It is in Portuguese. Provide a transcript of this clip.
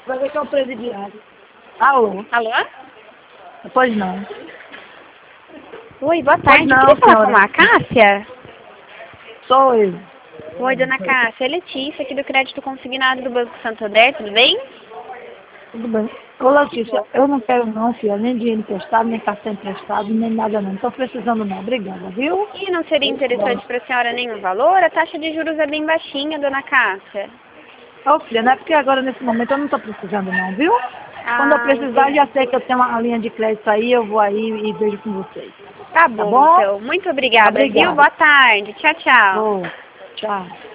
Vai ver que é o presidiário. Alô? Alô? Pois não. Oi, boa tarde. não, Queria falar senhora. com a Cássia? Sou eu. Oi, dona Cássia. É Letícia, aqui do Crédito Consignado do Banco Santander, tudo bem? Tudo bem. Ô, Letícia, eu não quero não, filha, nem dinheiro emprestado, nem cartão emprestado, nem nada não. Não tô precisando não. Obrigada, viu? E não seria interessante para a senhora nenhum valor? A taxa de juros é bem baixinha, dona Cássia. Ô, filha, não é porque agora, nesse momento, eu não tô precisando não, viu? Quando eu precisar, Entendi. já sei que eu tenho uma linha de crédito aí, eu vou aí e vejo com vocês. Tá Tá bom, bom? então. Muito obrigada, viu? Obrigada. Boa tarde. Tchau, tchau. Ô, tchau.